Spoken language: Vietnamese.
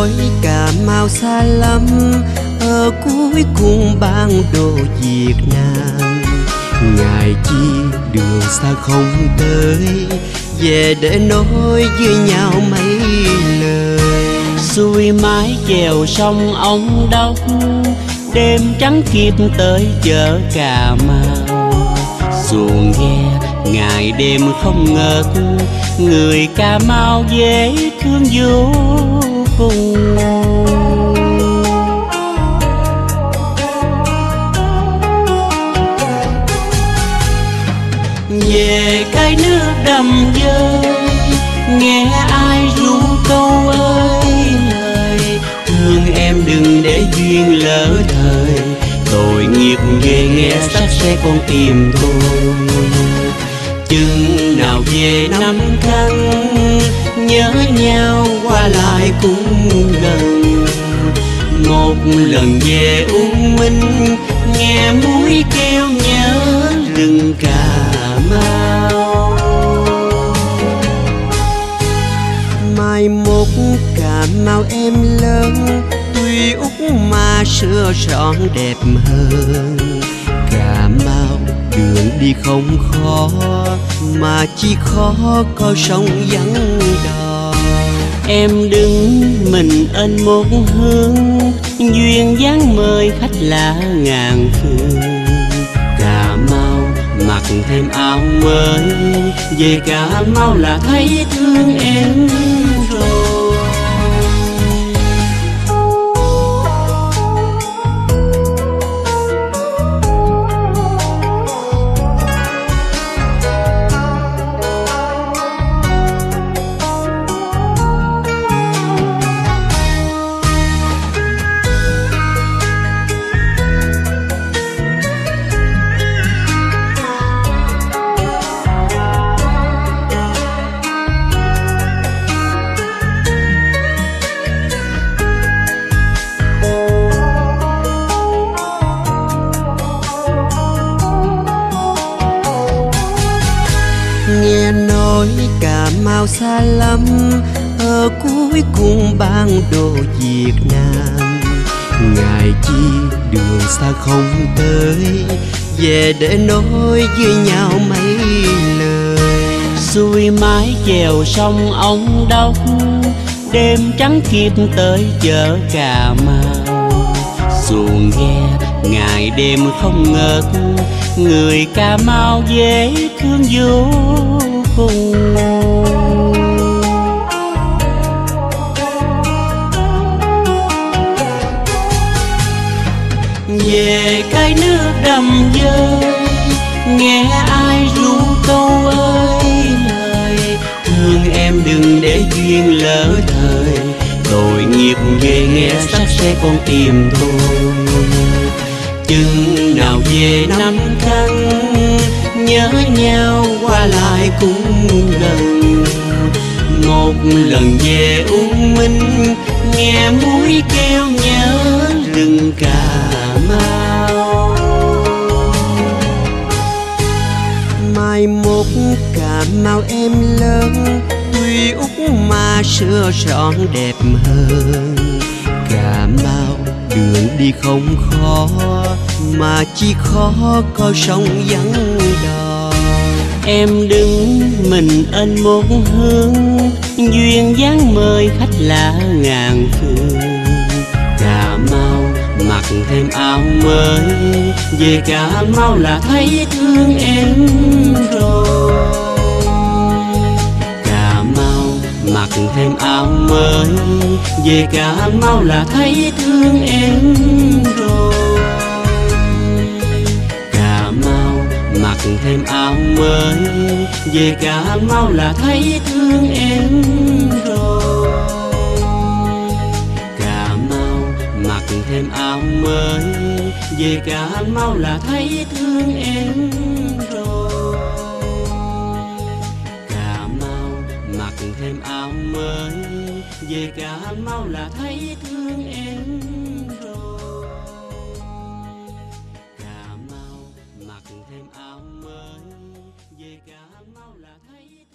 nói Cà Mau xa lắm, ở cuối cùng bản đồ Việt Nam. Ngài chi đường xa không tới, về để nói với nhau mấy lời. Xuôi mái chèo sông Ông Đốc, đêm trắng kịp tới chợ Cà Mau. Xuồng ghe ngày đêm không ngớt, người Cà Mau dễ thương vô cùng. Về cái nước đầm dơi, nghe ai ru câu ơi lời. Thương em đừng để duyên lỡ thời, tội nghiệp ghê nghe sắc xe con tìm tôi. Chừng nào về năm khăn, nhớ nhau qua lại cũng gần. Một lần về U Minh, nghe muối kêu nhớ rừng Cà Mau. Mai mốt Cà Mau em lớn, tuy út mà xưa son đẹp hơn. Cà Mau đường đi không khó, mà chỉ khó có sông vắng đò. Em đứng mình ên một hướng, duyên dáng mời khách lạ ngàn phương. Cà Mau mặc thêm áo mới, về Cà Mau là thấy thương em rồi. Nghe nói Cà Mau xa lắm, ở cuối cùng bản đồ Việt Nam. Ngài chi đường xa không tới, về để nói với nhau mấy lời. Xuôi mái chèo sông Ông Đốc, đêm trắng kịp tới chợ Cà Mau. Xuồng ghe ngày đêm không ngớt, người Cà Mau dễ thương vô cùng. Về cái nước đầm dơi, nghe ai ru câu ơi lời. Thương em đừng để duyên lỡ thời, tội nghiệp ghê nghe sắc xe con tìm tôi. Chừng nào về năm khăn, nhớ nhau qua lại cũng gần. Một lần về U Minh, nghe muối kêu nhớ rừng Cà Mau. Mai mốt Cà Mau em lớn, tuy út mà xưa son đẹp hơn. Cà Mau đường đi không khó, mà chỉ khó có sông vắng đò. Em đứng mình ên một hướng, duyên dáng mời khách lạ ngàn phương. Cà Mau mặc thêm áo mới, về Cà Mau là thấy thương em rồi. Cà Mau mặc thêm áo mới, về Cà Mau là thấy thương em rồi. Cà Mau mặc thêm áo mới, về Cà Mau là thấy thương em rồi. Cà Mau mặc thêm áo mới, về Cà Mau là thấy thương em rồi. Cà Mau mặc thêm áo mới, về Cà Mau là thấy thương em rồi. Cà Mau mặc thêm áo mới, về Cà Mau là thấy